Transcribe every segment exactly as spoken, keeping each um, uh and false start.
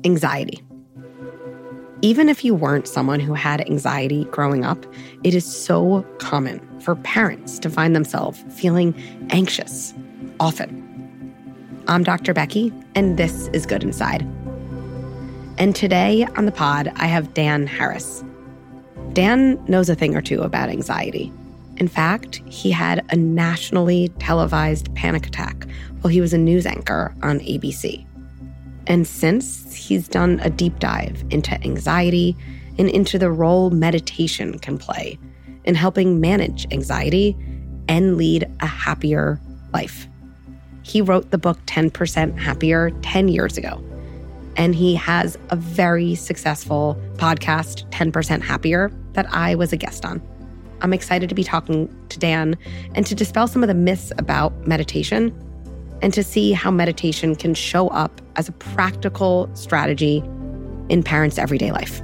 anxiety. Even if you weren't someone who had anxiety growing up, it is so common for parents to find themselves feeling anxious often. I'm Doctor Becky, and this is Good Inside. And today on the pod, I have Dan Harris. Dan knows a thing or two about anxiety. In fact, he had a nationally televised panic attack while he was a news anchor on A B C. And since, he's done a deep dive into anxiety and into the role meditation can play in helping manage anxiety and lead a happier life. He wrote the book ten percent Happier ten years ago. And he has a very successful podcast, ten percent Happier, that I was a guest on. I'm excited to be talking to Dan and to dispel some of the myths about meditation and to see how meditation can show up as a practical strategy in parents' everyday life.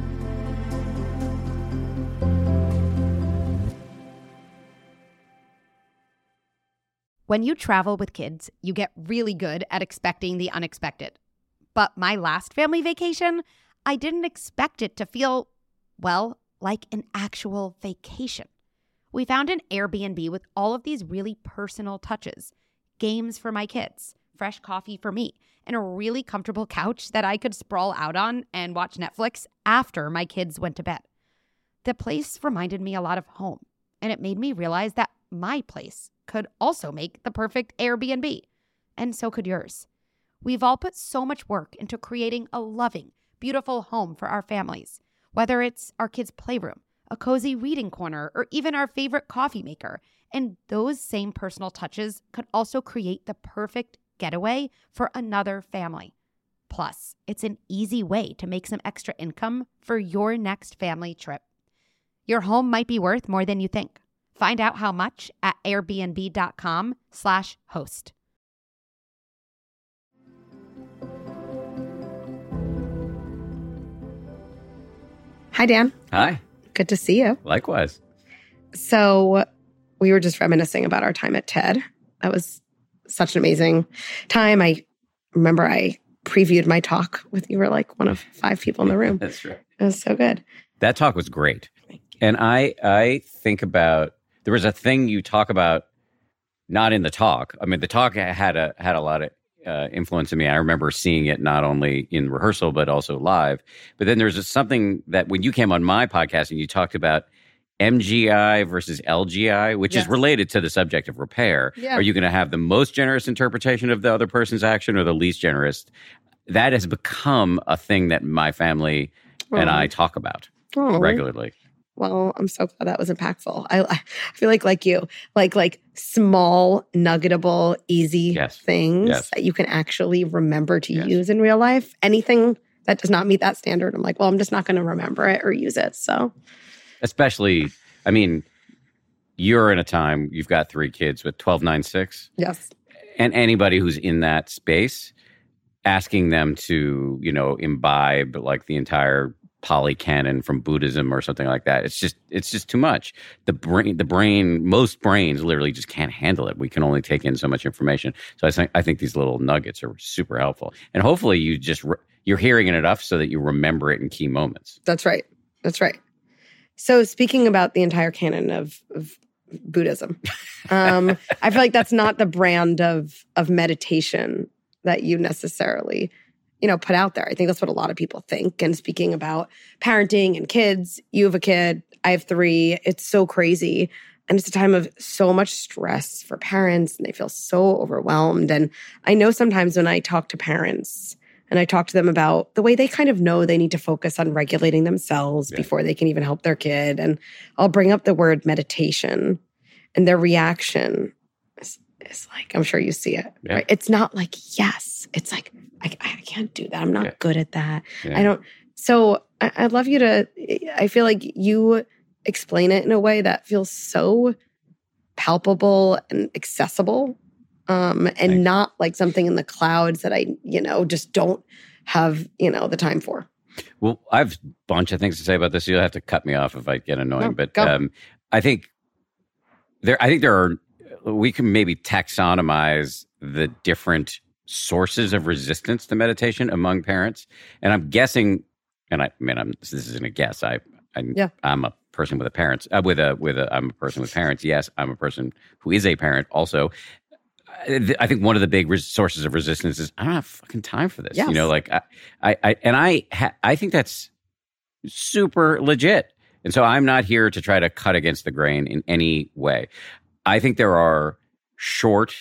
When you travel with kids, you get really good at expecting the unexpected. But my last family vacation, I didn't expect it to feel, well, like an actual vacation. We found an Airbnb with all of these really personal touches. Games for my kids, fresh coffee for me, and a really comfortable couch that I could sprawl out on and watch Netflix after my kids went to bed. The place reminded me a lot of home, and it made me realize that my place could also make the perfect Airbnb, and so could yours. We've all put so much work into creating a loving, beautiful home for our families, whether it's our kids' playroom, a cozy reading corner, or even our favorite coffee maker. And those same personal touches could also create the perfect getaway for another family. Plus, it's an easy way to make some extra income for your next family trip. Your home might be worth more than you think. Find out how much at airbnb.com slash host. Hi, Dan. Hi. Good to see you. Likewise. So we were just reminiscing about our time at TED. That was such an amazing time. I remember I previewed my talk with, you were like one of five people in the room. That's right. It was so good. That talk was great. And I I think about, there was a thing you talk about, not in the talk. I mean, the talk had a had a lot of uh, influence in me. I remember seeing it not only in rehearsal, but also live. But then there's something that when you came on my podcast and you talked about M G I versus L G I, which yes. is related to the subject of repair. Yeah. Are you going to have the most generous interpretation of the other person's action or the least generous? That has become a thing that my family oh. and I talk about oh. regularly. Well, I'm so glad that was impactful. I, I feel like, like you, like like small, nuggetable, easy yes. things yes. that you can actually remember to yes. use in real life. Anything that does not meet that standard, I'm like, well, I'm just not going to remember it or use it. So, especially, I mean, you're in a time, you've got three kids with twelve, nine, six. Yes. And anybody who's in that space, asking them to, you know, imbibe like the entire Pali Canon from Buddhism or something like that. It's just it's just too much. The brain, the brain, most brains literally just can't handle it. We can only take in so much information. So I think I think these little nuggets are super helpful. And hopefully you just re- you're hearing it enough so that you remember it in key moments. That's right. That's right. So speaking about the entire canon of, of Buddhism, um, I feel like that's not the brand of of meditation that you necessarily, you know, put out there. I think that's what a lot of people think. And speaking about parenting and kids, you have a kid, I have three. It's so crazy. And it's a time of so much stress for parents and they feel so overwhelmed. And I know sometimes when I talk to parents and I talk to them about the way they kind of know they need to focus on regulating themselves yeah. before they can even help their kid. And I'll bring up the word meditation and their reaction is, is like, I'm sure you see it, yeah. right? It's not like, yes. It's like, I, I can't do that. I'm not yeah. good at that. Yeah. I don't. So I, I'd love you to, I feel like you explain it in a way that feels so palpable and accessible. Um, and Thanks. Not like something in the clouds that I, you know, just don't have, you know, the time for. Well, I have a bunch of things to say about this. You'll have to cut me off if I get annoying. No, but um, I think there, I think there are, we can maybe taxonomize the different sources of resistance to meditation among parents. And I'm guessing, and I, I mean, I'm, this isn't a guess. I, I yeah. I'm a person with a parents, uh, with a, with a, I'm a person with parents. Yes, I'm a person who is a parent also. I, I think one of the big res- sources of resistance is I don't have fucking time for this. Yes. You know, like I, I, I and I, ha- I think that's super legit. And so I'm not here to try to cut against the grain in any way. I think there are short,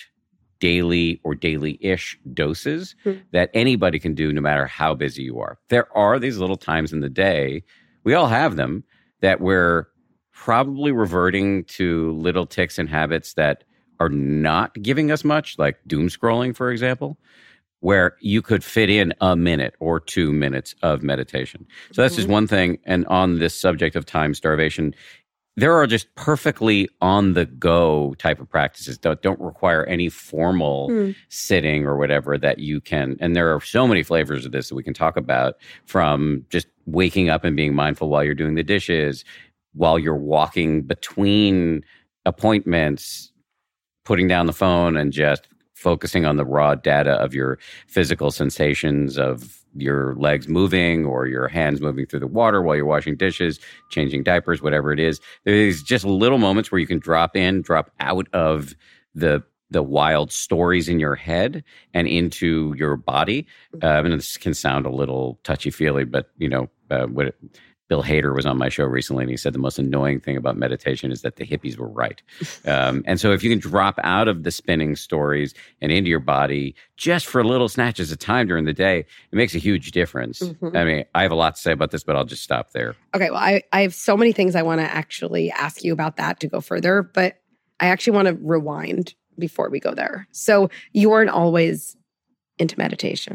daily or daily-ish doses mm-hmm. that anybody can do no matter how busy you are. There are these little times in the day, we all have them, that we're probably reverting to little tics and habits that are not giving us much, like doom scrolling, for example, where you could fit in a minute or two minutes of meditation. So that's mm-hmm. just one thing. And on this subject of time starvation, there are just perfectly on-the-go type of practices that don't require any formal mm. sitting or whatever that you can. And there are so many flavors of this that we can talk about, from just waking up and being mindful while you're doing the dishes, while you're walking between appointments, putting down the phone and just focusing on the raw data of your physical sensations of your legs moving or your hands moving through the water while you're washing dishes, changing diapers, whatever it is. There's just little moments where you can drop in, drop out of the the wild stories in your head and into your body. Um, and this can sound a little touchy-feely, but, you know, uh, what it, Bill Hader was on my show recently, and he said the most annoying thing about meditation is that the hippies were right. Um, and so if you can drop out of the spinning stories and into your body just for little snatches of time during the day, it makes a huge difference. Mm-hmm. I mean, I have a lot to say about this, but I'll just stop there. Okay, well, I, I have so many things I want to actually ask you about that to go further, but I actually want to rewind before we go there. So you weren't always into meditation.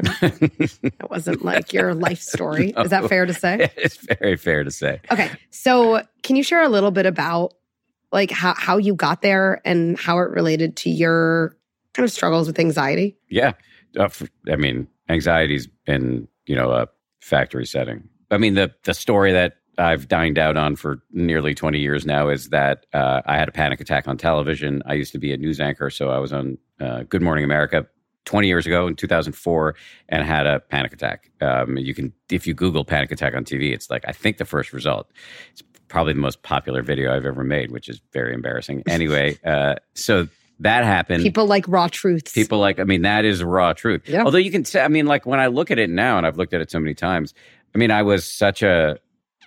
It wasn't like your life story. No. Is that fair to say? It's very fair to say. Okay. So can you share a little bit about like how, how you got there and how it related to your kind of struggles with anxiety? Yeah. Uh, for, I mean, anxiety's been, you know, a factory setting. I mean, the the story that I've dined out on for nearly twenty years now is that uh, I had a panic attack on television. I used to be a news anchor, so I was on uh, Good Morning America twenty years ago in two thousand four and had a panic attack. Um, you can, if you Google panic attack on T V, it's like, I think the first result. It's probably the most popular video I've ever made, which is very embarrassing. Anyway, uh, so that happened. People like raw truths. People like, I mean, that is raw truth. Yeah. Although you can say, I mean, like when I look at it now, and I've looked at it so many times, I mean, I was such a,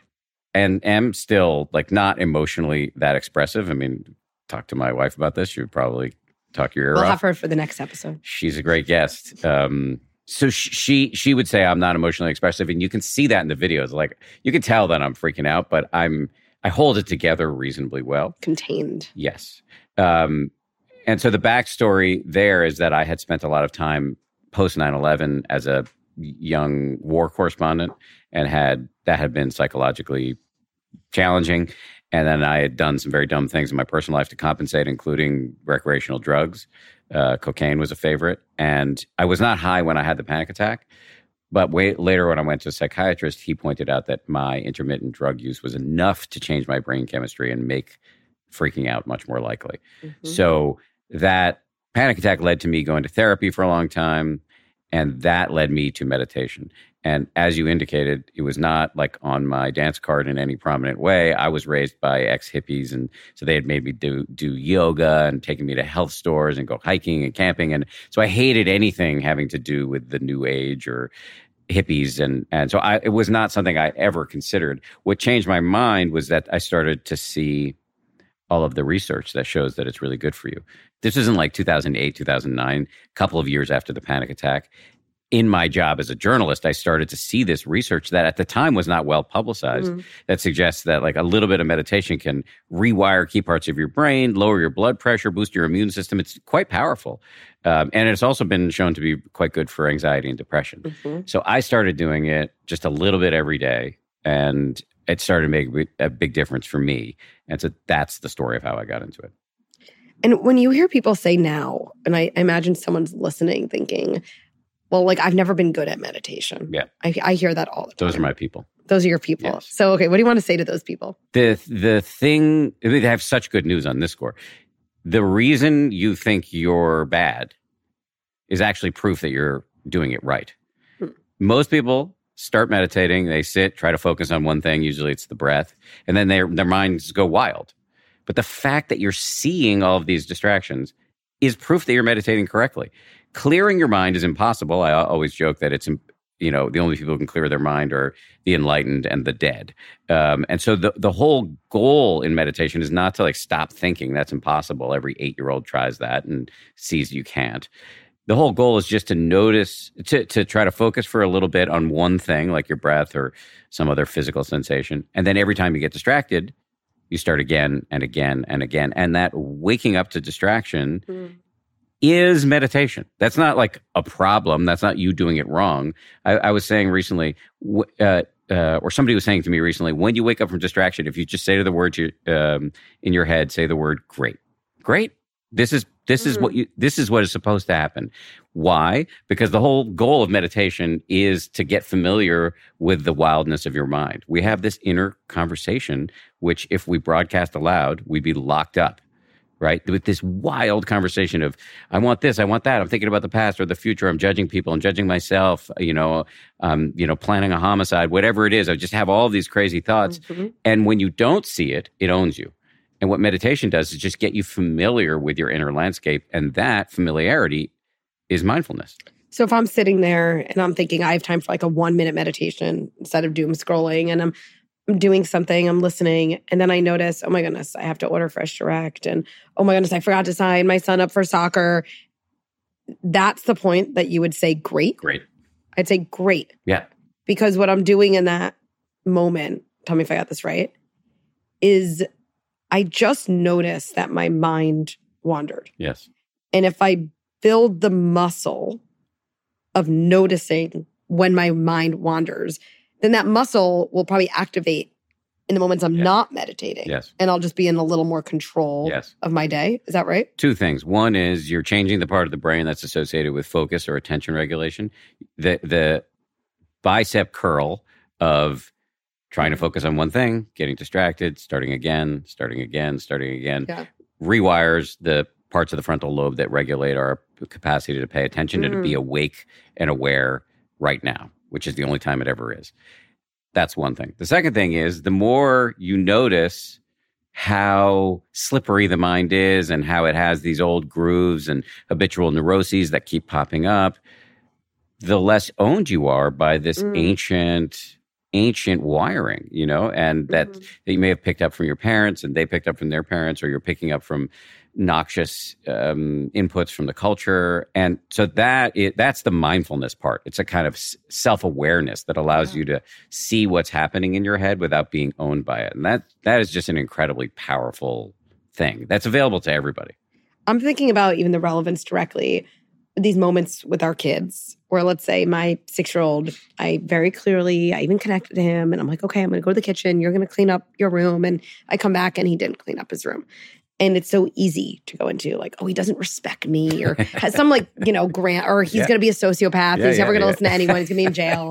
and am still like not emotionally that expressive. I mean, talk to my wife about this. She would probably talk your ear we'll off. We'll have her for the next episode. She's a great guest. Um, so sh- she she would say I'm not emotionally expressive, and you can see that in the videos. Like you can tell that I'm freaking out, but I'm I hold it together reasonably well. Contained. Yes. Um, and so the backstory there is that I had spent a lot of time post nine eleven as a young war correspondent, and had that had been psychologically challenging. And then I had done some very dumb things in my personal life to compensate, including recreational drugs. Uh, cocaine was a favorite. And I was not high when I had the panic attack. But way, later when I went to a psychiatrist, he pointed out that my intermittent drug use was enough to change my brain chemistry and make freaking out much more likely. Mm-hmm. So that panic attack led to me going to therapy for a long time. And that led me to meditation. And as you indicated, it was not like on my dance card in any prominent way. I was raised by ex-hippies, and so they had made me do do yoga and taken me to health stores and go hiking and camping. And so I hated anything having to do with the new age or hippies. And, and so I, it was not something I ever considered. What changed my mind was that I started to see all of the research that shows that it's really good for you. This isn't like two thousand eight, two thousand nine, a couple of years after the panic attack. In my job as a journalist, I started to see this research that at the time was not well publicized, mm-hmm. that suggests that like a little bit of meditation can rewire key parts of your brain, lower your blood pressure, boost your immune system. It's quite powerful. Um, and it's also been shown to be quite good for anxiety and depression. Mm-hmm. So I started doing it just a little bit every day, and it started to make a big difference for me. And so that's the story of how I got into it. And when you hear people say now, and I imagine someone's listening thinking, well, like, I've never been good at meditation. Yeah. I, I hear that all the time. Those are my people. Those are your people. Yes. So, okay, what do you want to say to those people? The the thing, I mean, they have such good news on this score. The reason you think you're bad is actually proof that you're doing it right. Hmm. Most people start meditating, they sit, try to focus on one thing, usually it's the breath, and then their their minds go wild. But the fact that you're seeing all of these distractions is proof that you're meditating correctly. Clearing your mind is impossible. I always joke that it's, you know, the only people who can clear their mind are the enlightened and the dead. Um, and so the, the whole goal in meditation is not to like stop thinking. That's impossible. Every eight-year-old tries that and sees you can't. The whole goal is just to notice, to, to try to focus for a little bit on one thing, like your breath or some other physical sensation. And then every time you get distracted, you start again and again and again. And that waking up to distraction mm. is meditation. That's not like a problem. That's not you doing it wrong. I, I was saying recently, uh, uh, or somebody was saying to me recently, when you wake up from distraction, if you just say to the word to, um, in your head, say the word great. Great. This is this mm-hmm. is what you this is what is supposed to happen. Why? Because the whole goal of meditation is to get familiar with the wildness of your mind. We have this inner conversation, which if we broadcast aloud, we'd be locked up, right? With this wild conversation of, I want this, I want that, I'm thinking about the past or the future, I'm judging people, I'm judging myself, you know, um, you know, planning a homicide, whatever it is. I just have all of these crazy thoughts. Mm-hmm. And when you don't see it, it owns you. And what meditation does is just get you familiar with your inner landscape. And that familiarity is mindfulness. So if I'm sitting there and I'm thinking I have time for like a one minute meditation instead of doom scrolling, and I'm I'm doing something, I'm listening, and then I notice, oh my goodness, I have to order Fresh Direct. And oh my goodness, I forgot to sign my son up for soccer. That's the point that you would say, great. Great. I'd say great. Yeah. Because what I'm doing in that moment, tell me if I got this right, is I just noticed that my mind wandered. Yes. And if I build the muscle of noticing when my mind wanders, then that muscle will probably activate in the moments I'm yes. not meditating. Yes. And I'll just be in a little more control yes. of my day. Is that right? Two things. One is you're changing the part of the brain that's associated with focus or attention regulation. The the bicep curl of trying to focus on one thing, getting distracted, starting again, starting again, starting again, yeah. rewires the parts of the frontal lobe that regulate our capacity to pay attention mm. and to be awake and aware right now, which is the only time it ever is. That's one thing. The second thing is the more you notice how slippery the mind is and how it has these old grooves and habitual neuroses that keep popping up, the less owned you are by this mm. ancient... ancient wiring, you know, and that, mm-hmm. that you may have picked up from your parents and they picked up from their parents, or you're picking up from noxious um, inputs from the culture. And so that it, that's the mindfulness part. It's a kind of self-awareness that allows yeah. you to see what's happening in your head without being owned by it. And that that is just an incredibly powerful thing that's available to everybody. I'm thinking about even the relevance directly, these moments with our kids, where let's say my six-year-old, I very clearly, I even connected to him and I'm like, okay, I'm going to go to the kitchen. You're going to clean up your room. And I come back and he didn't clean up his room. And it's so easy to go into like, oh, he doesn't respect me, or has some like, you know, grant, or he's yeah. going to be a sociopath. Yeah, he's yeah, never going to yeah. listen to anyone. He's going to be in jail.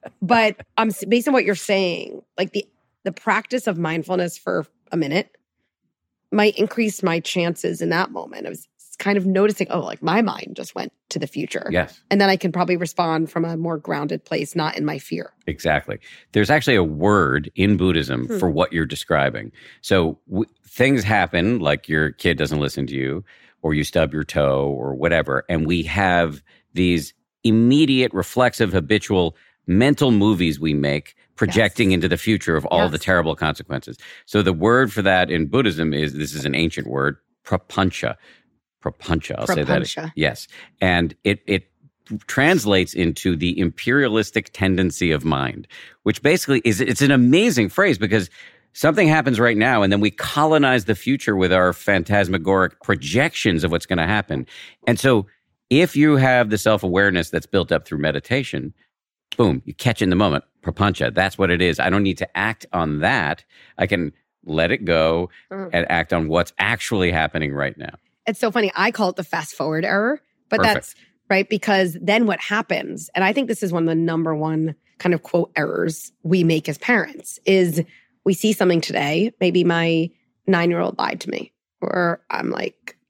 But um, based on what you're saying, like the the practice of mindfulness for a minute might increase my chances in that moment of kind of noticing, oh, like my mind just went to the future. Yes. And then I can probably respond from a more grounded place, not in my fear. Exactly. There's actually a word in Buddhism hmm. for what you're describing. So w- things happen, like your kid doesn't listen to you, or you stub your toe, or whatever. And we have these immediate, reflexive, habitual mental movies we make projecting yes. into the future of all yes. the terrible consequences. So the word for that in Buddhism is, this is an ancient word, prapancha. Prapancha, I'll Prapancha. say that. Yes. And it it translates into the imperialistic tendency of mind, which basically is, it's an amazing phrase because something happens right now and then we colonize the future with our phantasmagoric projections of what's going to happen. And so if you have the self-awareness that's built up through meditation, boom, you catch in the moment. Prapancha, that's what it is. I don't need to act on that. I can let it go mm. and act on what's actually happening right now. It's so funny. I call it the fast forward error, but Perfect. That's right, because then what happens, and I think this is one of the number one kind of quote errors we make as parents, is we see something today. Maybe my nine-year-old lied to me, or I'm like,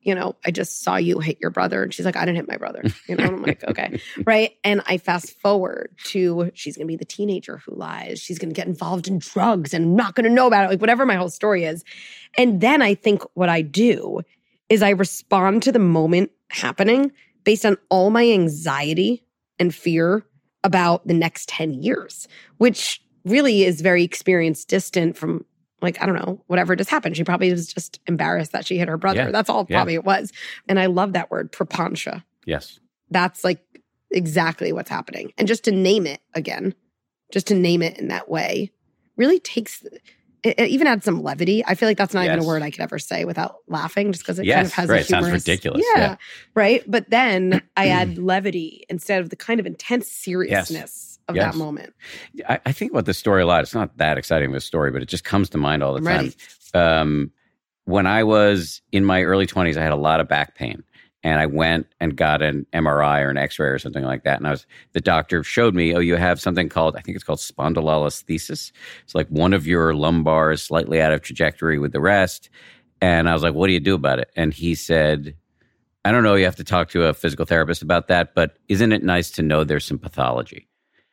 you know, I just saw you hit your brother. And she's like, I didn't hit my brother. You know, and I'm like, okay. Right. And I fast forward to she's going to be the teenager who lies. She's going to get involved in drugs and not going to know about it. Like whatever my whole story is. And then I think what I do is I respond to the moment happening based on all my anxiety and fear about the next ten years, which really is very experience distant from like, I don't know, whatever just happened. She probably was just embarrassed that she hit her brother. Yeah. That's all Yeah. probably it was. And I love that word, prapancha. Yes. That's like exactly what's happening. And just to name it again, just to name it in that way really takes, it, it even adds some levity. I feel like that's not Yes. even a word I could ever say without laughing just because it Yes, kind of has right. a It sounds humorous. ridiculous. Yeah, Yeah. right. But then I add levity instead of the kind of intense seriousness of Yes. that moment. I, I think about this story a lot. It's not that exciting of a story, but it just comes to mind all the I'm time. ready. Um, when I was in my early twenties, I had a lot of back pain. And I went and got an M R I or an X-ray or something like that. And I was the doctor showed me, oh, you have something called, I think it's called spondylolisthesis. It's like one of your lumbar is slightly out of trajectory with the rest. And I was like, what do you do about it? And he said, I don't know, you have to talk to a physical therapist about that, but isn't it nice to know there's some pathology?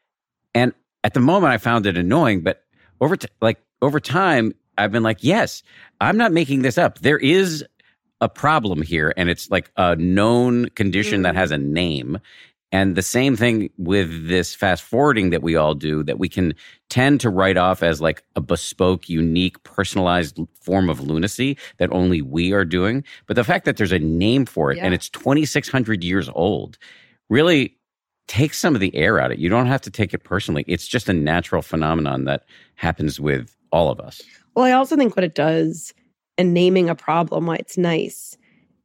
And at the moment I found it annoying, but over t- like over time, I've been like, yes, I'm not making this up. There is a problem here, and it's like a known condition that has a name. And the same thing with this fast forwarding that we all do, that we can tend to write off as like a bespoke, unique, personalized form of lunacy that only we are doing. But the fact that there's a name for it Yeah. and it's twenty-six hundred years old really takes some of the air out of it. You don't have to take it personally. It's just a natural phenomenon that happens with all of us. Well, I also think what it does, and naming a problem, why it's nice,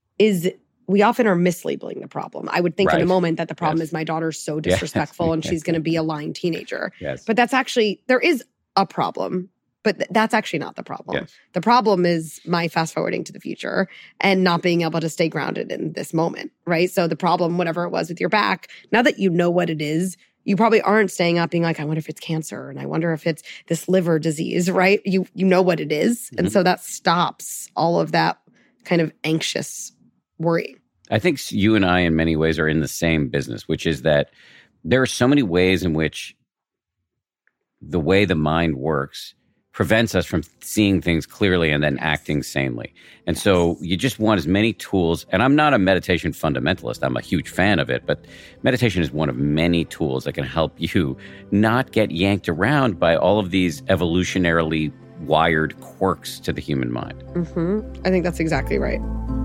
is we often are mislabeling the problem. I would think in Right. a moment that the problem Yes. is my daughter's so Yes. disrespectful and she's going to be a lying teenager. Yes. But that's actually, there is a problem, but th- that's actually not the problem. Yes. The problem is my fast forwarding to the future and not being able to stay grounded in this moment, right? So the problem, whatever it was with your back, now that you know what it is, you probably aren't staying up being like, I wonder if it's cancer and I wonder if it's this liver disease, right? You you know what it is. And Mhm. so that stops all of that kind of anxious worry. I think you and I, in many ways, are in the same business, which is that there are so many ways in which the way the mind works prevents us from seeing things clearly and then acting sanely. And so you just want as many tools. And I'm not a meditation fundamentalist. I'm a huge fan of it. But meditation is one of many tools that can help you not get yanked around by all of these evolutionarily wired quirks to the human mind. hmm I think that's exactly right.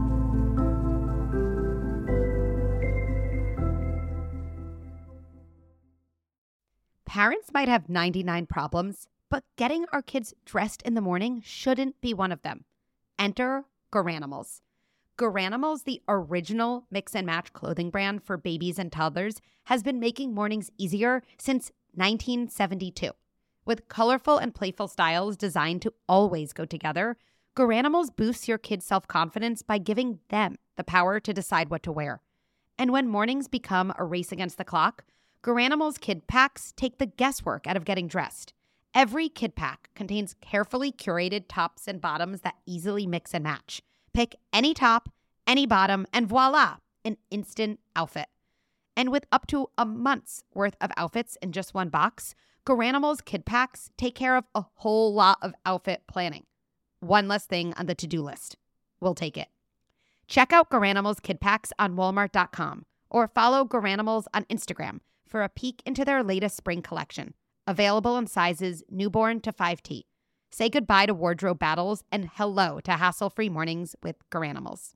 Parents might have ninety-nine problems, but getting our kids dressed in the morning shouldn't be one of them. Enter Garanimals. Garanimals, the original mix and match clothing brand for babies and toddlers, has been making mornings easier since nineteen seventy-two. With colorful and playful styles designed to always go together, Garanimals boosts your kids' self-confidence by giving them the power to decide what to wear. And when mornings become a race against the clock, Garanimals kid packs take the guesswork out of getting dressed. Every kid pack contains carefully curated tops and bottoms that easily mix and match. Pick any top, any bottom, and voila, an instant outfit. And with up to a month's worth of outfits in just one box, Garanimals kid packs take care of a whole lot of outfit planning. One less thing on the to-do list. We'll take it. Check out Garanimals kid packs on walmart dot com or follow Garanimals on Instagram for a peek into their latest spring collection, available in sizes newborn to five T. Say goodbye to wardrobe battles and hello to hassle-free mornings with Garanimals.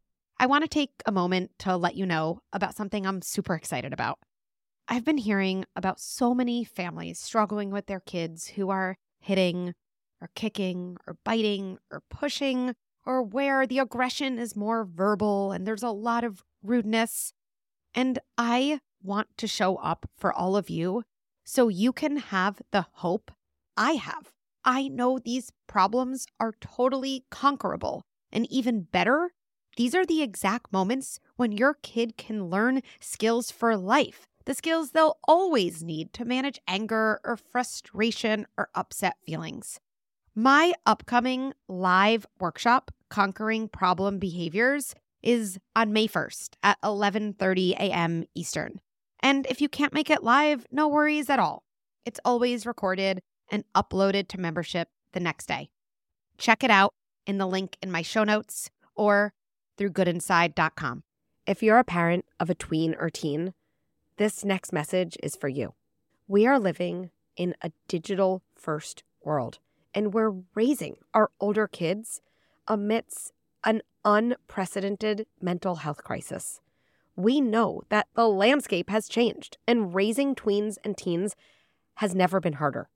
I want to take a moment to let you know about something I'm super excited about. I've been hearing about so many families struggling with their kids who are hitting or kicking or biting or pushing, or where the aggression is more verbal and there's a lot of rudeness. And I want to show up for all of you so you can have the hope I have. I know these problems are totally conquerable. And even better, these are the exact moments when your kid can learn skills for life, the skills they'll always need to manage anger or frustration or upset feelings. My upcoming live workshop, Conquering Problem Behaviors, is on May first at eleven thirty a.m. Eastern. And if you can't make it live, no worries at all. It's always recorded and uploaded to membership the next day. Check it out in the link in my show notes or through good inside dot com. If you're a parent of a tween or teen, this next message is for you. We are living in a digital-first world, and we're raising our older kids amidst an unprecedented mental health crisis. We know that the landscape has changed, and raising tweens and teens has never been harder.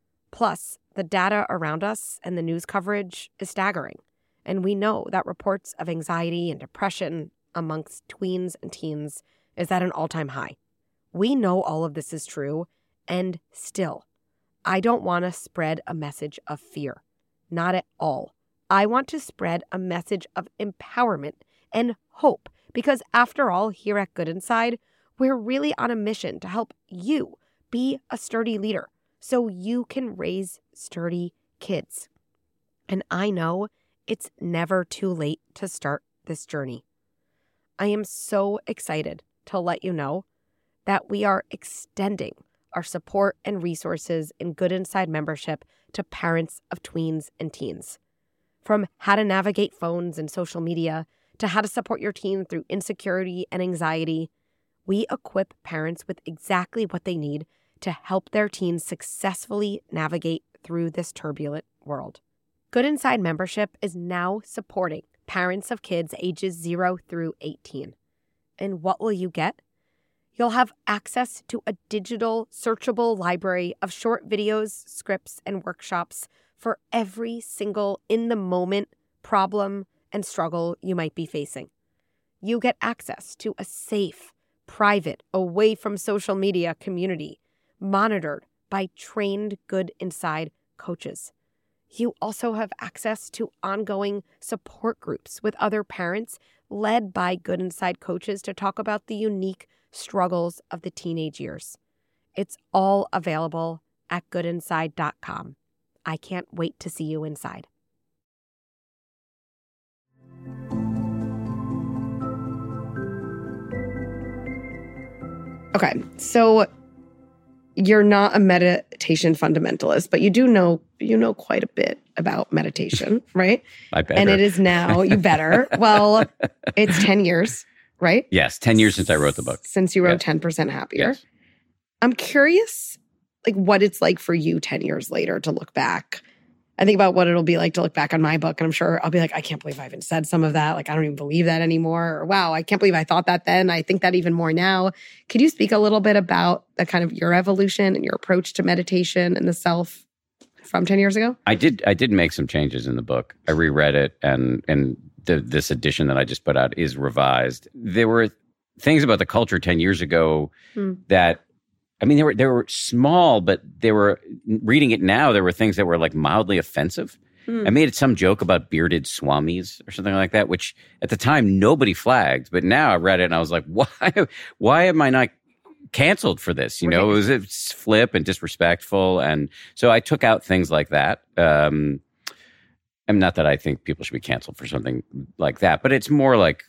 Plus, the data around us and the news coverage is staggering, and we know that reports of anxiety and depression amongst tweens and teens is at an all-time high. We know all of this is true, and still, I don't want to spread a message of fear. Not at all. I want to spread a message of empowerment and hope, because after all, here at Good Inside, we're really on a mission to help you be a sturdy leader so you can raise sturdy kids. And I know it's never too late to start this journey. I am so excited to let you know that we are extending our support and resources in Good Inside membership to parents of tweens and teens. From how to navigate phones and social media to how to support your teen through insecurity and anxiety, we equip parents with exactly what they need to help their teens successfully navigate through this turbulent world. Good Inside membership is now supporting parents of kids ages zero through eighteen. And what will you get? You'll have access to a digital, searchable library of short videos, scripts, and workshops for every single in-the-moment problem and struggle you might be facing. You get access to a safe, private, away from social media community, monitored by trained Good Inside coaches. You also have access to ongoing support groups with other parents led by Good Inside coaches to talk about the unique struggles of the teenage years. It's all available at good inside dot com. I can't wait to see you inside. Okay, so you're not a meditation fundamentalist, but you do know you know quite a bit about meditation, right? I better. And it is now, you better. Well, it's ten years, right? Yes, ten years since I wrote the book. Since you wrote yes. ten percent Happier. Yes. I'm curious, like, what it's like for you ten years later to look back. I think about what it'll be like to look back on my book, and I'm sure I'll be like, I can't believe I even said some of that. Like, I don't even believe that anymore. Or, wow, I can't believe I thought that then. I think that even more now. Could you speak a little bit about the kind of your evolution and your approach to meditation and the self from ten years ago? I did I did make some changes in the book. I reread it, and and the, this edition that I just put out is revised. There were things about the culture ten years ago hmm. that, I mean, they were they were small, but they were, reading it now, there were things that were like mildly offensive. Hmm. I made some joke about bearded swamis or something like that, which at the time nobody flagged. But now I read it and I was like, why why am I not canceled for this? You know, right. It was it's flip and disrespectful. And so I took out things like that. Um, and not that I think people should be canceled for something like that, but it's more like,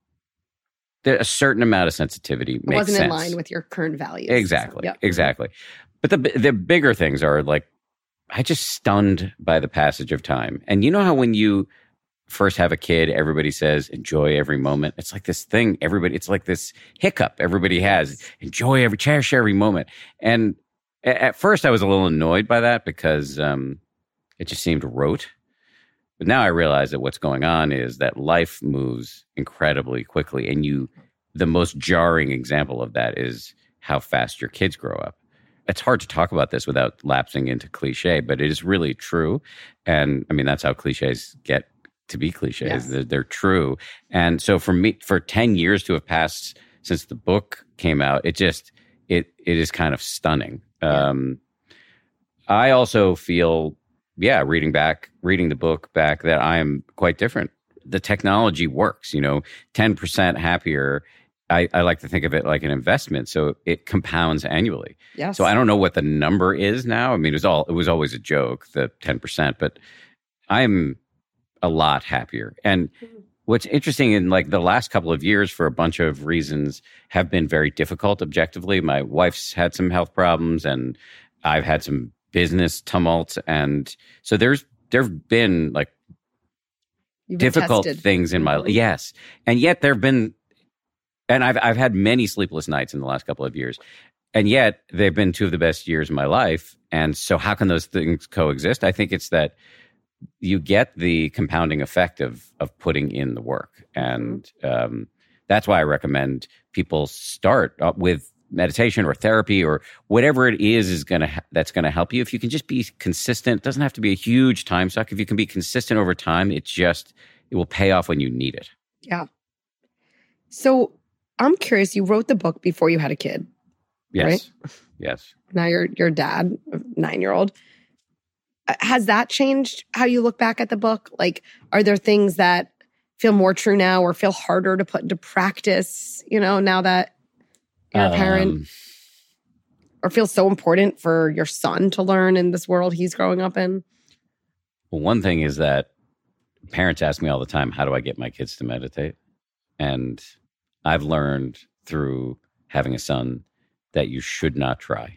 a certain amount of sensitivity makes sense. It wasn't sense. in line with your current values. Exactly, so, yep. exactly. But the the bigger things are like, I just stunned by the passage of time. And you know how when you first have a kid, everybody says, enjoy every moment. It's like this thing, everybody, it's like this hiccup everybody has. Enjoy every, cherish every moment. And at first I was a little annoyed by that because um, it just seemed rote. But now I realize that what's going on is that life moves incredibly quickly. And you, the most jarring example of that is how fast your kids grow up. It's hard to talk about this without lapsing into cliche, but it is really true. And I mean, that's how cliches get to be cliches. Yes. They're, they're true. And so for me, for ten years to have passed since the book came out, it just, it it is kind of stunning. Yeah. Um, I also feel... Yeah, reading back, reading the book back, that I am quite different. The technology works, you know, ten percent happier. I, I like to think of it like an investment. So it compounds annually. Yes. So I don't know what the number is now. I mean, it was all, it was always a joke, the ten percent, but I'm a lot happier. And what's interesting in like the last couple of years, for a bunch of reasons, have been very difficult objectively. My wife's had some health problems, and I've had some business tumult, and so there's there've been like You've been difficult tested. things in my life. Yes, and yet there've been, and I've I've had many sleepless nights in the last couple of years, and yet they've been two of the best years of my life. And so, how can those things coexist? I think it's that you get the compounding effect of of putting in the work, and um, that's why I recommend people start with meditation or therapy or whatever it is is gonna ha- that's gonna help you. If you can just be consistent, it doesn't have to be a huge time suck. If you can be consistent over time, it just it will pay off when you need it. Yeah. So I'm curious. You wrote the book before you had a kid. Yes. Right? Yes. Now you're your dad, a nine-year-old. Has that changed how you look back at the book? Like, are there things that feel more true now or feel harder to put into practice, you know, now that you're a parent? Um, or feel so important for your son to learn in this world he's growing up in? Well, one thing is that parents ask me all the time, how do I get my kids to meditate? And I've learned through having a son that you should not try.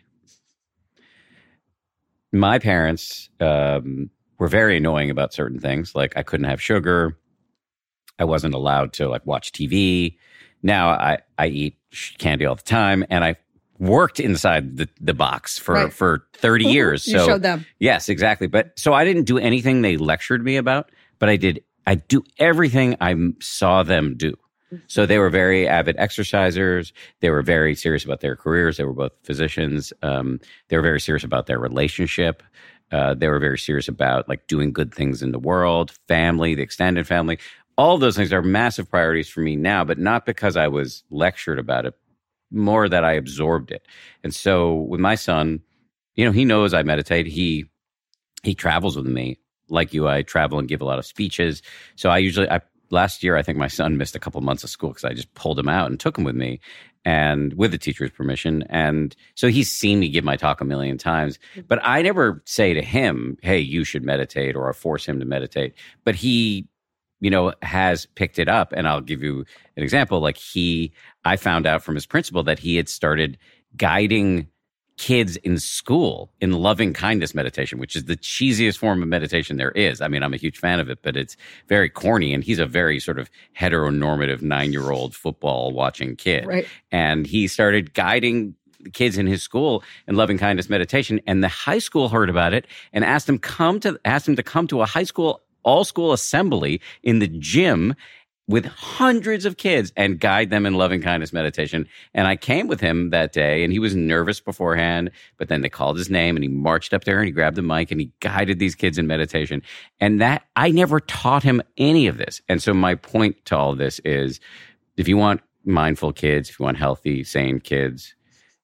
My parents um, were very annoying about certain things. Like I couldn't have sugar. I wasn't allowed to like watch T V. Now I, I eat candy all the time, and I worked inside the, the box for, Right. for thirty years. You So showed them. yes, exactly. But so I didn't do anything they lectured me about, but I did. I do everything I saw them do. So they were very avid exercisers. They were very serious about their careers. They were both physicians. Um, they were very serious about their relationship. Uh, they were very serious about like doing good things in the world, family, the extended family. All of those things are massive priorities for me now, but not because I was lectured about it, more that I absorbed it. And so with my son, you know, he knows I meditate. He he travels with me. Like you, I travel and give a lot of speeches. So I usually, I last year, I think my son missed a couple months of school because I just pulled him out and took him with me, and with the teacher's permission. And so he's seen me give my talk a million times, but I never say to him, hey, you should meditate, or I force him to meditate. But he, you know, has picked it up. And I'll give you an example. Like he, I found out from his principal that he had started guiding kids in school in loving kindness meditation, which is the cheesiest form of meditation there is. I mean, I'm a huge fan of it, but it's very corny. And he's a very sort of heteronormative nine-year-old football watching kid. Right. And he started guiding kids in his school in loving kindness meditation. And the high school heard about it and asked him come to asked him to come to a high school all school assembly in the gym with hundreds of kids and guide them in loving kindness meditation. And I came with him that day, and he was nervous beforehand, but then they called his name and he marched up there and he grabbed the mic and he guided these kids in meditation. And that I never taught him any of this. And so my point to all of this is, if you want mindful kids, if you want healthy, sane kids,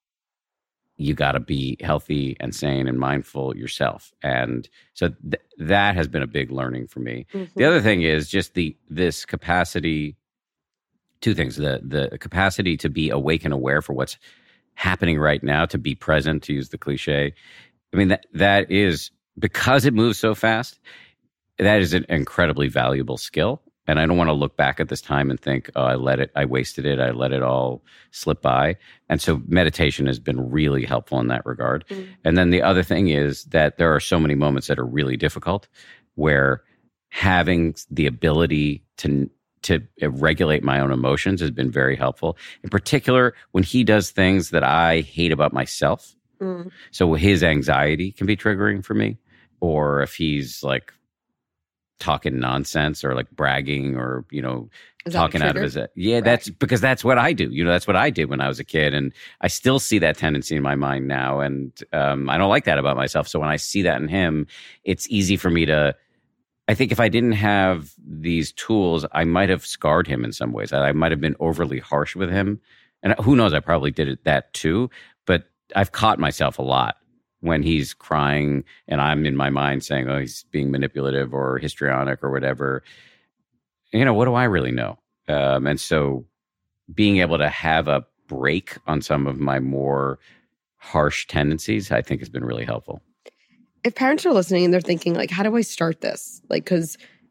you got to be healthy and sane and mindful yourself. And so th- that has been a big learning for me. Mm-hmm. The other thing is just the this capacity, two things, the the capacity to be awake and aware for what's happening right now, to be present, to use the cliche. I mean, that that is, because it moves so fast, that is an incredibly valuable skill. And I don't want to look back at this time and think, oh, I let it, I wasted it, I let it all slip by. And so meditation has been really helpful in that regard. Mm. And then the other thing is that there are so many moments that are really difficult, where having the ability to to regulate my own emotions has been very helpful. In particular, when he does things that I hate about myself. Mm. So his anxiety can be triggering for me. Or if he's like talking nonsense or like bragging or, you know, talking out of his, yeah, right. That's because that's what I do. You know, that's what I did when I was a kid. And I still see that tendency in my mind now. And um, I don't like that about myself. So when I see that in him, it's easy for me to, I think if I didn't have these tools, I might have scarred him in some ways. I might have been overly harsh with him. And who knows, I probably did it that too. But I've caught myself a lot when he's crying and I'm in my mind saying, oh, he's being manipulative or histrionic or whatever. You know, what do I really know? Um, and so being able to have a break on some of my more harsh tendencies, I think has been really helpful. If parents are listening and they're thinking, like, how do I start this? Like, because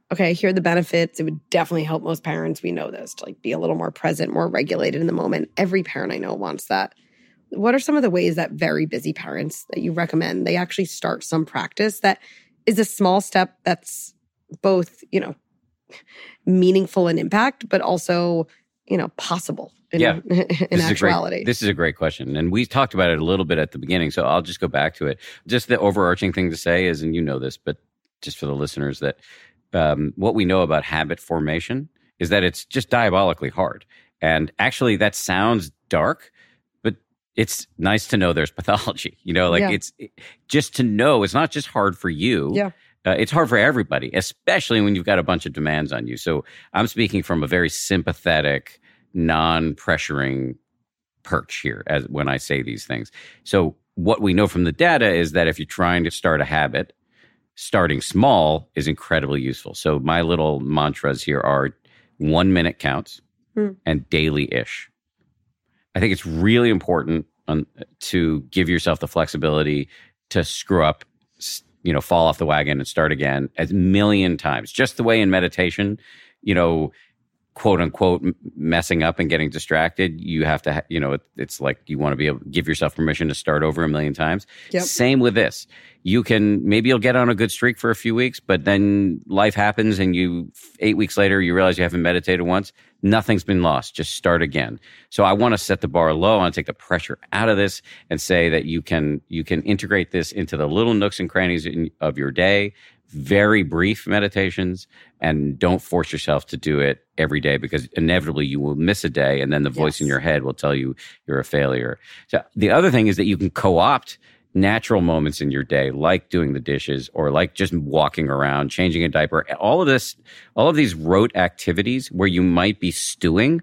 okay, here are the benefits. It would definitely help most parents. We know this, to like be a little more present, more regulated in the moment. Every parent I know wants that. What are some of the ways that very busy parents that you recommend they actually start some practice that is a small step that's both, you know, meaningful in impact, but also, you know, possible in, yeah. in this actuality? Is great, this is a great question. And we talked about it a little bit at the beginning, so I'll just go back to it. Just the overarching thing to say is, and you know this, but just for the listeners, that um, what we know about habit formation is that it's just diabolically hard. And actually that sounds dark, but it's nice to know there's pathology. You know, like yeah. it's just to know it's not just hard for you. Yeah. Uh, it's hard for everybody, especially when you've got a bunch of demands on you. So I'm speaking from a very sympathetic, non-pressuring perch here as when I say these things. So what we know from the data is that if you're trying to start a habit, starting small is incredibly useful. So my little mantras here are one minute counts mm. and daily-ish. I think it's really important on, to give yourself the flexibility to screw up, you know, fall off the wagon and start again a million times. Just the way in meditation, you know, quote unquote, messing up and getting distracted, you have to, ha- you know, it, it's like you want to be able to give yourself permission to start over a million times. Yep. Same with this. You can, maybe you'll get on a good streak for a few weeks, but then life happens and you, eight weeks later, you realize you haven't meditated once. Nothing's been lost. Just start again. So I want to set the bar low. I want to take the pressure out of this and say that you can, you can integrate this into the little nooks and crannies in, of your day. Very brief meditations, and don't force yourself to do it every day because inevitably you will miss a day and then the voice yes. in your head will tell you you're a failure. So the other thing is that you can co-opt natural moments in your day, like doing the dishes or like just walking around, changing a diaper. All of this, all of these rote activities where you might be stewing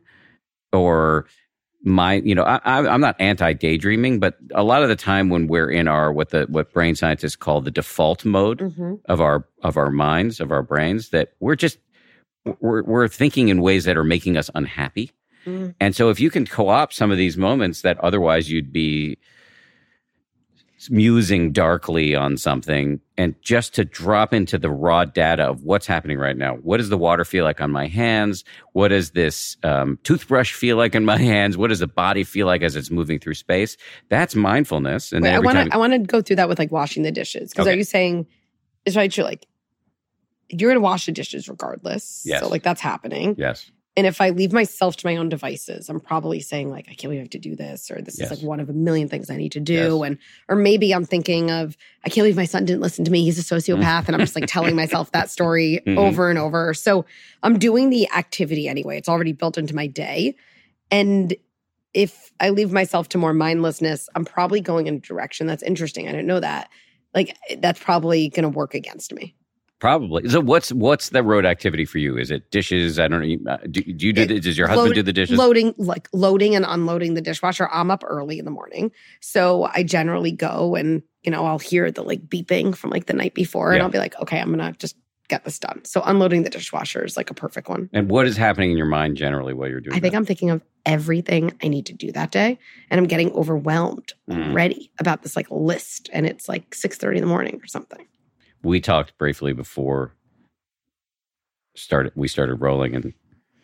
or my, you know, I, I'm not anti-daydreaming, but a lot of the time when we're in our what the what brain scientists call the default mode mm-hmm. of our of our minds, of our brains, that we're just we're we're thinking in ways that are making us unhappy. Mm. And so if you can co-opt some of these moments that otherwise you'd be musing darkly on something, and just to drop into the raw data of what's happening right now. What does the water feel like on my hands? What does this um, toothbrush feel like in my hands? What does the body feel like as it's moving through space? That's mindfulness. And Wait, every I want time- to I want to go through that with like washing the dishes. Because okay. are you saying, is right true, like you're going to wash the dishes regardless. Yes. So like that's happening. Yes. And if I leave myself to my own devices, I'm probably saying like, I can't believe I have to do this, or this yes. is like one of a million things I need to do. Yes. And, or maybe I'm thinking of, I can't believe my son didn't listen to me. He's a sociopath. And I'm just like telling myself that story mm-hmm. over and over. So I'm doing the activity anyway. It's already built into my day. And if I leave myself to more mindlessness, I'm probably going in a direction that's interesting. I didn't know that. Like that's probably going to work against me. Probably. So what's what's the road activity for you? Is it dishes? I don't know. Do, do you do? It, does your husband load, do the dishes? Loading, like loading and unloading the dishwasher. I'm up early in the morning, so I generally go and you know I'll hear the like beeping from like the night before, and yeah. I'll be like, okay, I'm gonna just get this done. So unloading the dishwasher is like a perfect one. And what is happening in your mind generally while you're doing? I think that? I'm thinking of everything I need to do that day, and I'm getting overwhelmed mm. already about this like list, and it's like six thirty in the morning or something. We talked briefly before started. We started rolling, and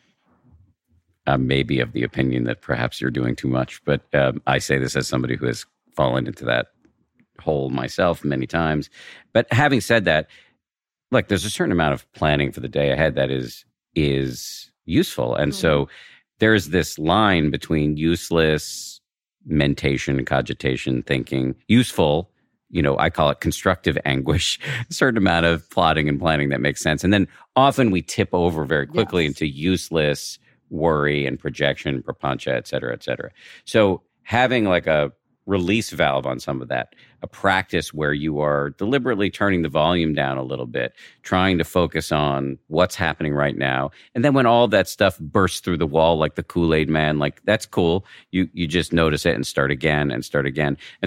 I'm maybe of the opinion that perhaps you're doing too much. But um, I say this as somebody who has fallen into that hole myself many times. But having said that, like there's a certain amount of planning for the day ahead that is is useful, and mm-hmm. so there's this line between useless mentation, cogitation, thinking, useful. You know, I call it constructive anguish, a certain amount of plotting and planning that makes sense. And then often we tip over very quickly yes. into useless worry and projection, prapancha, et cetera, et cetera. So having like a release valve on some of that, a practice where you are deliberately turning the volume down a little bit, trying to focus on what's happening right now. And then when all that stuff bursts through the wall, like the Kool-Aid man, like that's cool. You you just notice it and start again and start again. And so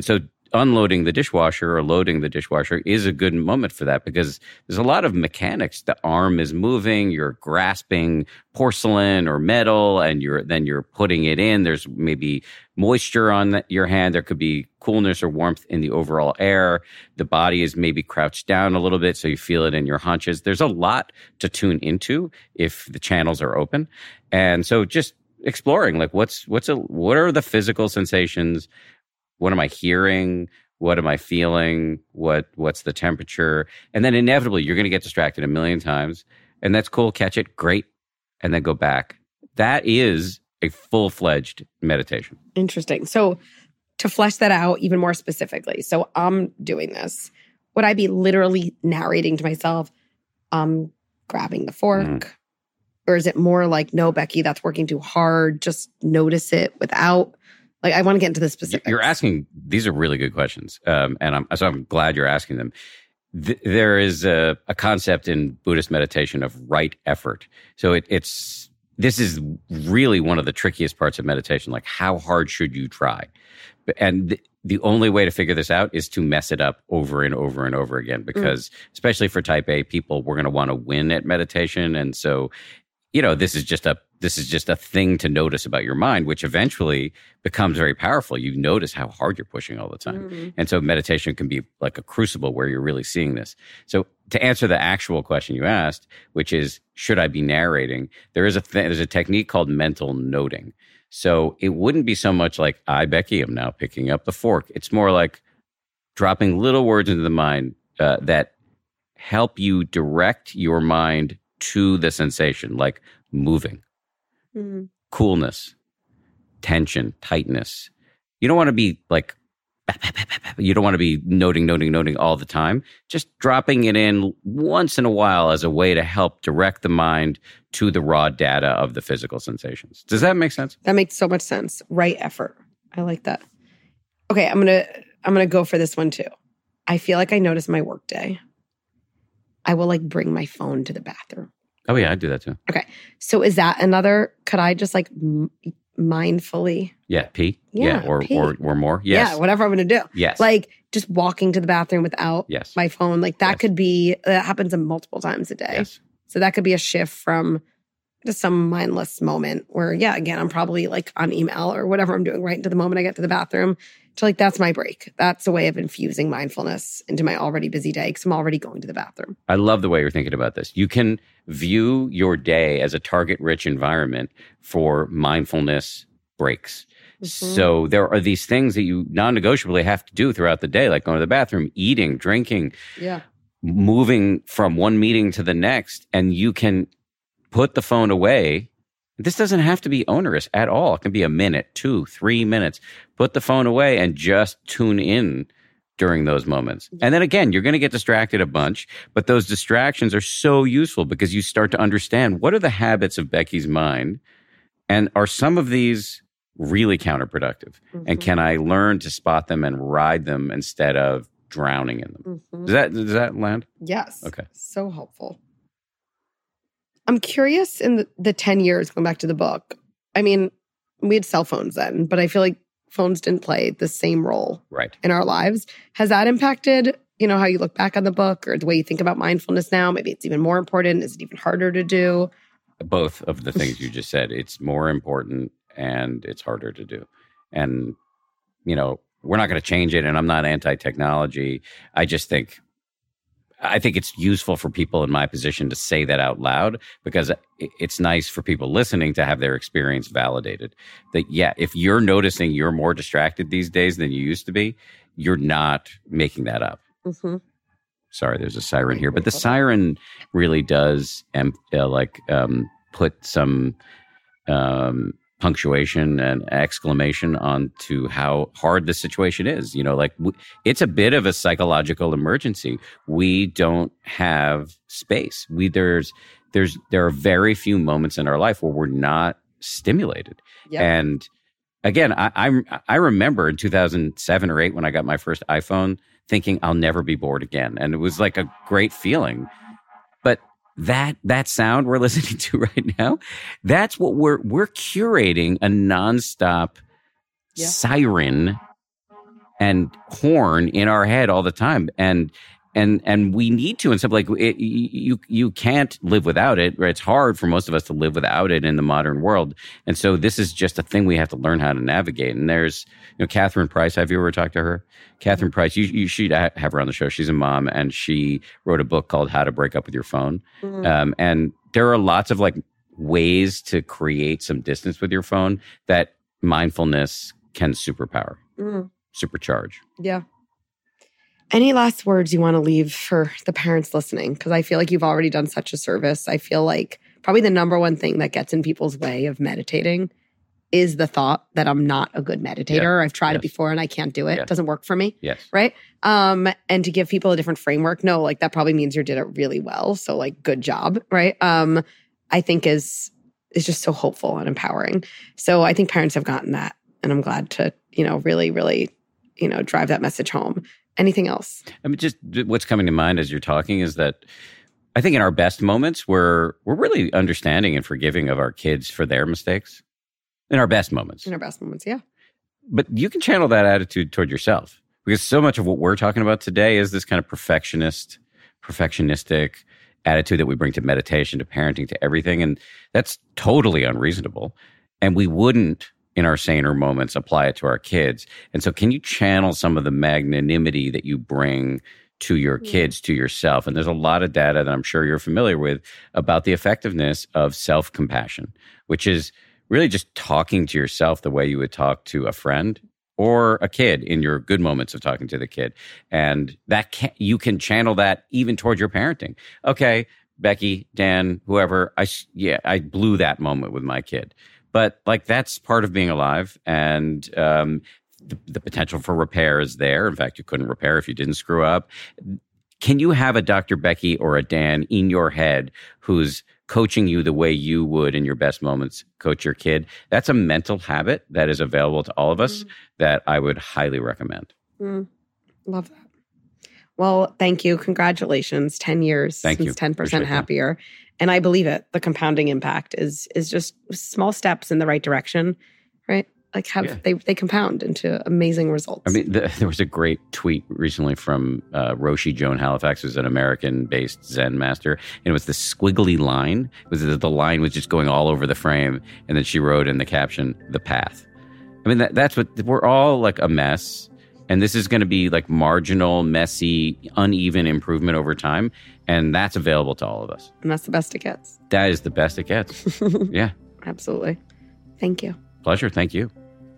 unloading the dishwasher or loading the dishwasher is a good moment for that, because there's a lot of mechanics. The arm is moving, you're grasping porcelain or metal, and you're then you're putting it in. There's maybe moisture on the, your hand. There could be coolness or warmth in the overall air. The body is maybe crouched down a little bit, so you feel it in your haunches. There's a lot to tune into if the channels are open. And so just exploring, like, what's what's a what are the physical sensations? What am I hearing? What am I feeling? What what's the temperature? And then inevitably you're going to get distracted a million times. And that's cool. Catch it. Great. And then go back. That is a full-fledged meditation. Interesting. So to flesh that out even more specifically, so I'm doing this. Would I be literally narrating to myself, I'm grabbing the fork? Mm. Or is it more like, no, Becky, that's working too hard. Just notice it without... Like, I want to get into the specifics. You're asking, these are really good questions. Um, and I'm, so I'm glad you're asking them. Th- there is a, a concept in Buddhist meditation of right effort. So it, it's, this is really one of the trickiest parts of meditation. Like, how hard should you try? And th- the only way to figure this out is to mess it up over and over and over again, because mm. especially for type A people, we're going to want to win at meditation. And so, you know, this is just a this is just a thing to notice about your mind, which eventually becomes very powerful. You notice how hard you're pushing all the time. Mm-hmm. And so meditation can be like a crucible where you're really seeing this. So to answer the actual question you asked, which is, should I be narrating? There is a th- there's a technique called mental noting. So it wouldn't be so much like, I, Becky, am now picking up the fork. It's more like dropping little words into the mind uh, that help you direct your mind to the sensation, like moving, mm-hmm. coolness, tension, tightness. You don't want to be like, you don't want to be noting, noting, noting all the time. Just dropping it in once in a while as a way to help direct the mind to the raw data of the physical sensations. Does that make sense? That makes so much sense. Right effort. I like that. Okay, I'm gonna I'm gonna go for this one too. I feel like I notice my work day. I will like bring my phone to the bathroom. Oh yeah, I do that too. Okay. So is that another, could I just like m- mindfully? Yeah, pee. Yeah, yeah or, pee. or or more. Yes. Yeah, whatever I'm going to do. Yes. Like just walking to the bathroom without yes. my phone. Like that yes. could be, that happens multiple times a day. Yes. So that could be a shift from just some mindless moment where, yeah, again, I'm probably like on email or whatever I'm doing right into the moment I get to the bathroom. So like, that's my break. That's a way of infusing mindfulness into my already busy day because I'm already going to the bathroom. I love the way you're thinking about this. You can view your day as a target-rich environment for mindfulness breaks. Mm-hmm. So there are these things that you non-negotiably have to do throughout the day, like going to the bathroom, eating, drinking, yeah, moving from one meeting to the next, and you can put the phone away. This doesn't have to be onerous at all. It can be a minute, two, three minutes. Put the phone away and just tune in during those moments. And then again, you're going to get distracted a bunch, but those distractions are so useful because you start to understand what are the habits of Becky's mind, and are some of these really counterproductive? Mm-hmm. And can I learn to spot them and ride them instead of drowning in them? Mm-hmm. Does that does that land? Yes. Okay. So helpful. I'm curious in the, the ten years, going back to the book. I mean, we had cell phones then, but I feel like phones didn't play the same role right. in our lives. Has that impacted, you know, how you look back on the book or the way you think about mindfulness now? Maybe it's even more important. Is it even harder to do? Both of the things you just said. It's more important and it's harder to do. And, you know, we're not going to change it. And I'm not anti-technology. I just think I think it's useful for people in my position to say that out loud, because it's nice for people listening to have their experience validated. That, yeah, if you're noticing you're more distracted these days than you used to be, you're not making that up. Mm-hmm. Sorry, there's a siren here. But the siren really does um, uh, like um, put some um, punctuation and exclamation onto how hard the situation is. You know, like w- it's a bit of a psychological emergency. We don't have space. We there's there's there are very few moments in our life where we're not stimulated. Yep. And again, I, I I remember in two thousand seven or eight when I got my first iPhone, thinking I'll never be bored again, and it was like a great feeling. But That that sound we're listening to right now, that's what we're we're curating a nonstop yeah. siren and horn in our head all the time. And And and we need to, and stuff like it, you you can't live without it. Right? It's hard for most of us to live without it in the modern world, and so this is just a thing we have to learn how to navigate. And there's, you know, Catherine Price. Have you ever talked to her? Catherine Price. You you should have her on the show. She's a mom, and she wrote a book called How to Break Up with Your Phone. Mm-hmm. Um, and there are lots of like ways to create some distance with your phone that mindfulness can superpower, mm-hmm. supercharge. Yeah. Any last words you want to leave for the parents listening? Because I feel like you've already done such a service. I feel like probably the number one thing that gets in people's way of meditating is the thought that I'm not a good meditator. Yeah. I've tried yes. it before and I can't do it. Yes. It doesn't work for me. Yes. Right? Um, and to give people a different framework, no, like that probably means you did it really well. So like good job, right? Um, I think is is just so hopeful and empowering. So I think parents have gotten that. And I'm glad to, you know, really, really, you know, drive that message home. Anything else? I mean, just what's coming to mind as you're talking is that I think in our best moments, we're we're really understanding and forgiving of our kids for their mistakes. In our best moments. In our best moments, yeah. But you can channel that attitude toward yourself, because so much of what we're talking about today is this kind of perfectionist, perfectionistic attitude that we bring to meditation, to parenting, to everything. And that's totally unreasonable. And we wouldn't, in our saner moments, apply it to our kids. And so can you channel some of the magnanimity that you bring to your kids, to yourself? And there's a lot of data that I'm sure you're familiar with about the effectiveness of self-compassion, which is really just talking to yourself the way you would talk to a friend or a kid in your good moments of talking to the kid. And that can, you can channel that even toward your parenting. Okay, Becky, Dan, whoever, I, yeah, I blew that moment with my kid. But like that's part of being alive, and um, the, the potential for repair is there. In fact, you couldn't repair if you didn't screw up. Can you have a Doctor Becky or a Dan in your head who's coaching you the way you would in your best moments coach your kid? That's a mental habit that is available to all of us mm. that I would highly recommend. Mm. Love that. Well, thank you. Congratulations. ten years thank since you. ten percent Appreciate happier. That. And I believe it. The compounding impact is is just small steps in the right direction, right? Like have yeah. they they compound into amazing results. I mean, the, there was a great tweet recently from uh, Roshi Joan Halifax, who's an American-based Zen master, and it was the squiggly line. It was the, the line was just going all over the frame, and then she wrote in the caption, "The path." I mean, that, that's what we're all like a mess. And this is going to be like marginal, messy, uneven improvement over time. And that's available to all of us. And that's the best it gets. That is the best it gets. Yeah. Absolutely. Thank you. Pleasure. Thank you.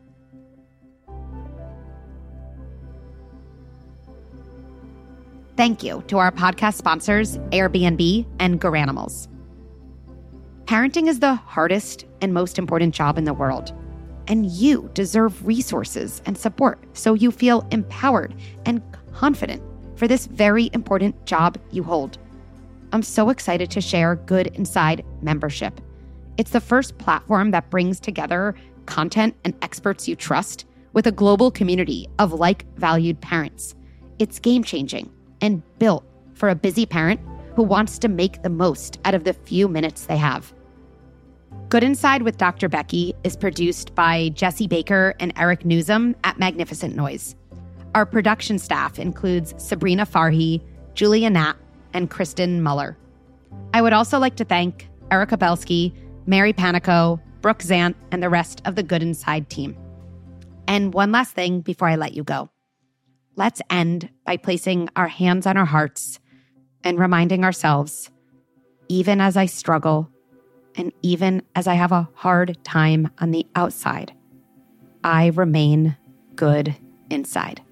Thank you to our podcast sponsors, Airbnb and Garanimals. Parenting is the hardest and most important job in the world. And you deserve resources and support so you feel empowered and confident for this very important job you hold. I'm so excited to share Good Inside membership. It's the first platform that brings together content and experts you trust with a global community of like-valued parents. It's game-changing and built for a busy parent who wants to make the most out of the few minutes they have. Good Inside with Doctor Becky is produced by Jesse Baker and Eric Newsom at Magnificent Noise. Our production staff includes Sabrina Farhi, Julia Knapp, and Kristen Muller. I would also like to thank Erica Belsky, Mary Panico, Brooke Zant, and the rest of the Good Inside team. And one last thing before I let you go. Let's end by placing our hands on our hearts and reminding ourselves, even as I struggle, and even as I have a hard time on the outside, I remain good inside.